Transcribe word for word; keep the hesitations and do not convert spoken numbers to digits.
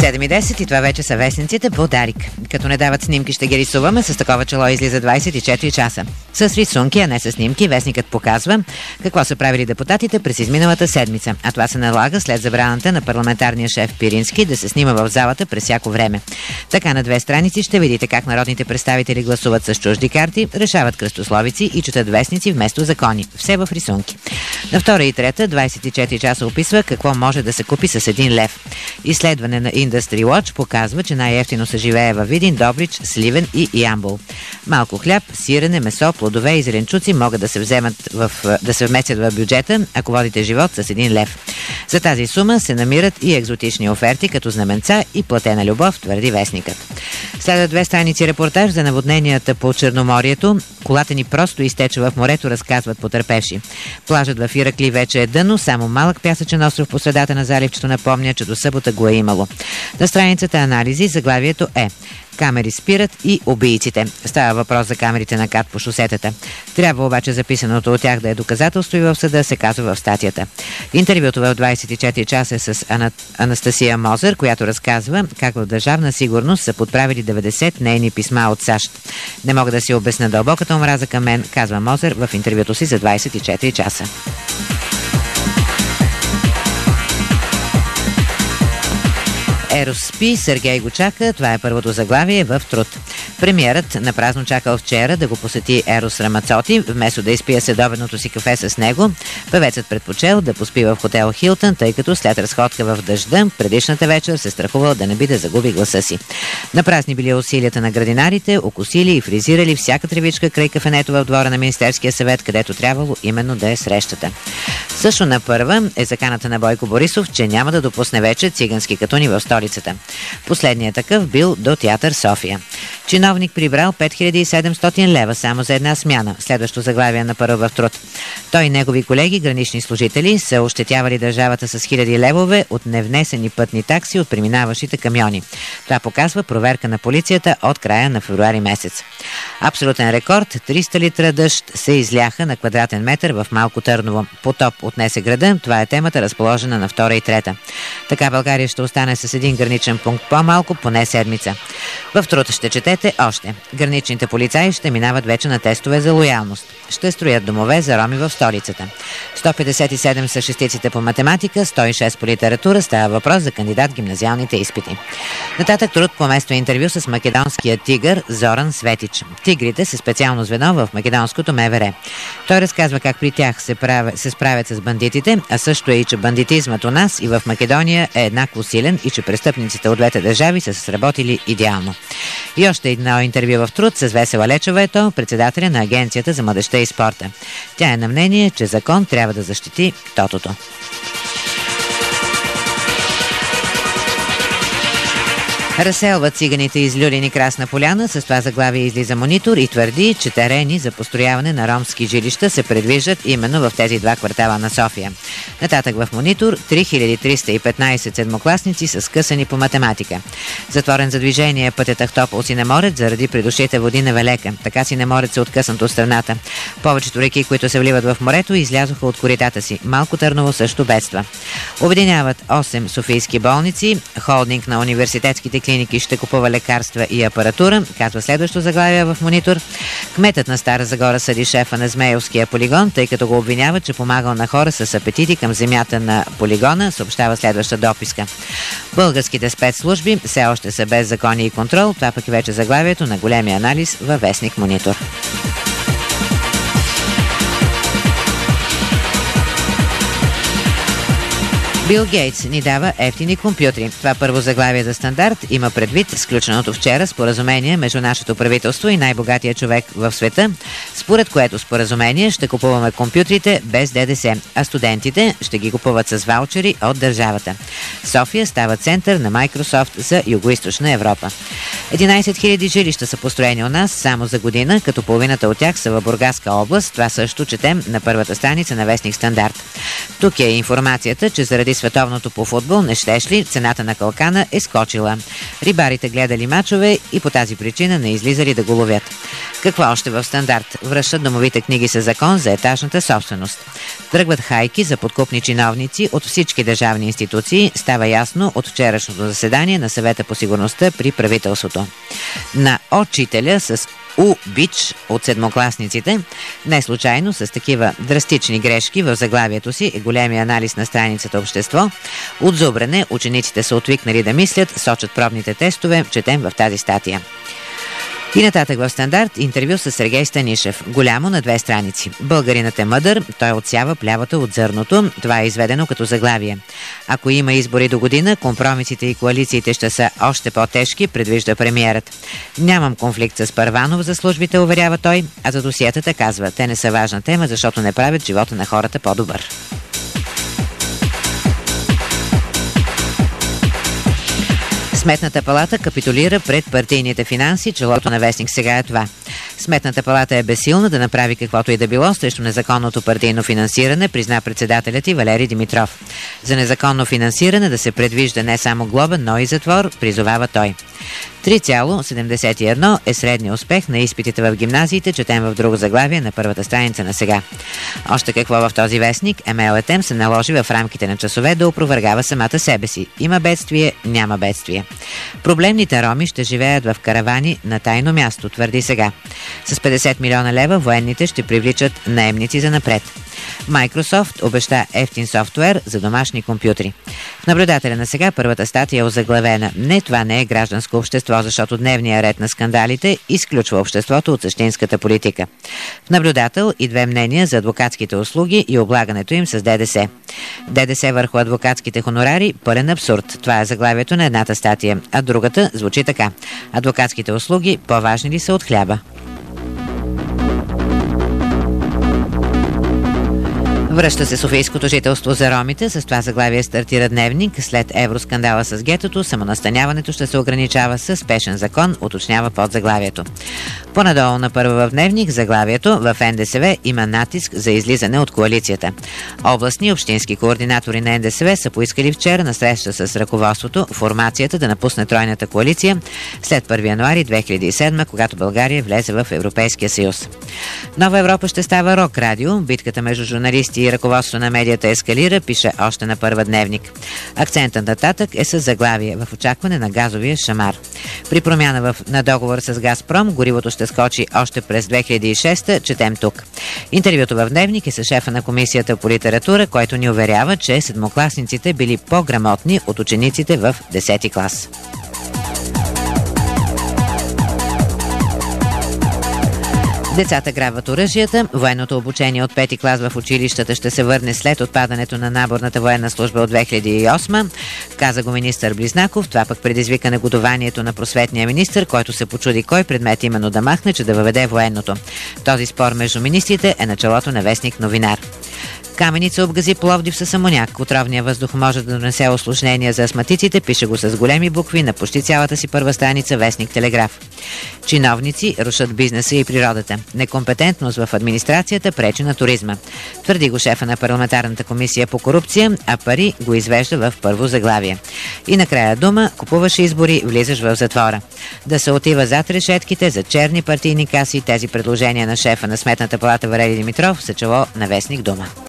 седем и десет и това вече са вестниците по Дарик. Като не дават снимки, ще ги рисуваме. С такова чело излиза двадесет и четири часа. С рисунки, а не с снимки, вестникът показва какво са правили депутатите през изминалата седмица. А това се налага след забраната на парламентарния шеф Пирински да се снима в залата през всяко време. Така на две страници ще видите как народните представители гласуват с чужди карти, решават кръстословици и четат вестници вместо закони. Все в рисунки. На втора и трета, двадесет и четири часа описва какво може да се купи с един лев. Изследване на Industry Watch показва, че най-ефтино се живее във Видин, Добрич, Сливен и Ямбол. Малко хляб, сирене, месо, плодове и зеленчуци могат да се вземат в, да се вместят в бюджета, ако водите живот с един лев. За тази сума се намират и екзотични оферти, като знаменца и платена любов, твърди вестникът. Следват две страници репортаж за наводненията по Черноморието. Колата ни просто изтече в морето, разказват потърпевши. Плажът в Иракли вече е дъно, само малък пясъчен остров по средата на заливчето напомня, че до събота го е имало. На страницата анализи заглавието е "Камери спират и убийците". Става въпрос за камерите на КАТ по шосетата. Трябва обаче записаното от тях да е доказателство и в съда, се казва в статията. Интервюто в двадесет и четири часа е с Ана... Анастасия Мозър, която разказва как в Държавна сигурност са подправили деветдесет нейни писма от САЩ. "Не мога да си обясня дълбоката омраза към мен", казва Мозър в интервюто си за двадесет и четири часа. Ерос спи, Сергей го чака. Това е първото заглавие в Труд. Премиерът на празно чакал вчера да го посети Ерос Рамацоти. Вместо да изпие следобедното си кафе с него, певецът предпочел да поспи в хотел Хилтън, тъй като след разходка в дъжда предишната вечер се страхувал да не би да загуби гласа си. На празни били усилията на градинарите, окосили и фризирали всяка тревичка край кафенето в двора на Министерския съвет, където трябвало именно да е срещата. Също на първа е заканата на Бойко Борисов, че няма да допусне вече цигански катуни в столицата. Последният такъв бил до Театър София. Чиновник прибрал пет хиляди и седемстотин лева само за една смяна. Следващо заглавие на първа в Труд. Той и негови колеги, гранични служители, са ощетявали държавата с хиляди левове от невнесени пътни такси от преминаващите камиони. Това показва проверка на полицията от края на февруари месец. Абсолютен рекорд. триста литра дъжд се изляха на квадратен метър в Малко Търново. Потоп отнесе града. Това е темата, разположена на втора и трета. Така България ще остане с един граничен пункт по-малко, поне седмица. В Труд ще четете още. Граничните полицаи ще минават вече на тестове за лоялност. Ще строят домове за роми в столицата. сто петдесет и седем са шестиците по математика, сто и шест по литература. Става въпрос за кандидат гимназиалните изпити. Нататък Труд помества интервю с македонския тигър Зоран Светич. Тигрите са специално звено в македонското МВР. Той разказва как при тях се, правя, се справят с бандитите, а също е и, че бандитизмът у нас и в Македония е еднакво силен и че престъпниците от двете държави са сработили идеално. И още едно интервю в Труд с Весела Лечева, ето председателя на Агенцията за младежта и спорта. Тя е на мнение, че закон трябва да защити тотото. Разселват циганите из Люлин Красна поляна. С това заглавие излиза Монитор и твърди, че терени за построяване на ромски жилища се предвиждат именно в тези два квартала на София. Нататък в Монитор три хиляди триста и петнадесет седмокласници са скъсани по математика. Затворен за движение е пътят Ахтопол Синеморец заради придошите води на Велека. Така Синеморец е откъснат от страната. Повечето реки, които се вливат в морето, излязоха от коритата си. Малко Търново също бедства. Обединяват осем софийски болници. Холдинг на университетските клиники ще купува лекарства и апаратура, казва следващо заглавие в Монитор. Кметът на Стара Загора съди шефа на Змейовския полигон, тъй като го обвинява, че помагал на хора с апетити към земята на полигона, съобщава следваща дописка. Българските спецслужби все още са без закони и контрол. Това пък е вече заглавието на големия анализ във вестник Монитор. Бил Гейтс ни дава ефтини компютри. Това първо заглавие за Стандарт има предвид сключеното вчера споразумение между нашето правителство и най-богатия човек в света, според което споразумение ще купуваме компютрите без ДДС, а студентите ще ги купуват с ваучери от държавата. София става център на Microsoft за Югоизточна Европа. единайсет хиляди жилища са построени у нас само за година, като половината от тях са в Бургаска област. Това също четем на първата страница на вестник Стандарт. Тук е информацията, че заради световното по футбол, не щеш ли, цената на калкана е скочила. Рибарите гледали мачове и по тази причина не излизали да го ловят. Какво още в Стандарт? Връщат домовите книги със закон за етажната собственост. Тръгват хайки за подкупни чиновници от всички държавни институции, става ясно от вчерашното заседание на Съвета по сигурността при правителството. На учителя с У-бич от седмокласниците, не случайно с такива драстични грешки в заглавието си е големия анализ на страницата Общество. От зубрене учениците са отвикнали да мислят, сочат пробните тестове, четем в тази статия. И нататък в Стандарт интервю с Сергей Станишев. Голямо на две страници. Българинът е мъдър, той отсява плявата от зърното. Това е изведено като заглавие. Ако има избори до година, компромисите и коалициите ще са още по-тежки, предвижда премиерът. Нямам конфликт с Първанов за службите, уверява той, а за досиетата казва, те не са важна тема, защото не правят живота на хората по-добър. Сметната палата капитулира пред партийните финанси, челото на вестник сега е това. Сметната палата е безсилна да направи каквото и да било срещу незаконното партийно финансиране, призна председателят и Валери Димитров. За незаконно финансиране да се предвижда не само глоба, но и затвор, призовава той. три цяло седемдесет и едно е средния успех на изпитите в гимназиите, четем в друго заглавие на първата страница на сега. Още какво в този вестник? Емел Етем се наложи в рамките на часове да опровергава самата себе си. Има бедствие, няма бедствие. Проблемните роми ще живеят в каравани на тайно място, твърди сега. С петдесет милиона лева военните ще привличат наемници за напред. Microsoft обеща ефтин софтуер за домашни компютри. В наблюдателя на сега първата статия е озаглавена. Не, това не е гражданско общество, защото дневният ред на скандалите изключва обществото от същинската политика. В наблюдател и две мнения за адвокатските услуги и облагането им с ДДС. ДДС върху адвокатските хонорари – пълен абсурд. Това е заглавието на едната статия, а другата звучи така. Адвокатските услуги по-важни ли са от хляба? Връща се софийското жителство за ромите. С това заглавие стартира дневник. След евроскандала с гетото, самонастаняването ще се ограничава със спешен закон, уточнява под заглавието. Понадолу на първа в дневник заглавието в Н Д С В има натиск за излизане от коалицията. Областни и общински координатори на Н Д С В са поискали вчера на среща с ръководството формацията да напусне тройната коалиция след първи януари две хиляди и седма, когато България влезе в Европейския съюз. Нова Европа ще става рок радио. Битката между журналисти и ръководство на медията ескалира, пише още на първа дневник. Акцентът нататък е с заглавие в очакване на газовия шамар. При промяна в, на договор с Газпром, горивото ще скочи още през две хиляди и шеста, четем тук. Интервюто в дневник е с шефа на комисията по литература, който ни уверява, че седмокласниците били по-грамотни от учениците в десети клас. Децата грабват оръжията. Военното обучение от пети клас в училищата ще се върне след отпадането на наборната военна служба от две хиляди и осма. Каза го министър Близнаков. Това пък предизвика негодованието на просветния министър, който се почуди кой предмет именно да махне, че да въведе военното. Този спор между министрите е началото на вестник Новинар. Каменица обгази Пловдив с амоняк. Отровният въздух може да донесе осложнения за астматиците, пише го с големи букви на почти цялата си първа страница вестник Телеграф. Чиновници рушат бизнеса и природата. Некомпетентност в администрацията пречи на туризма. Твърди го шефа на парламентарната комисия по корупция, а пари го извежда в първо заглавие. И накрая дума: купуваш избори, влизаш в затвора. Да се отива зад решетките за черни партийни каси. Тези предложения на шефа на Сметната палата Валери Димитров са чело на вестник Дума.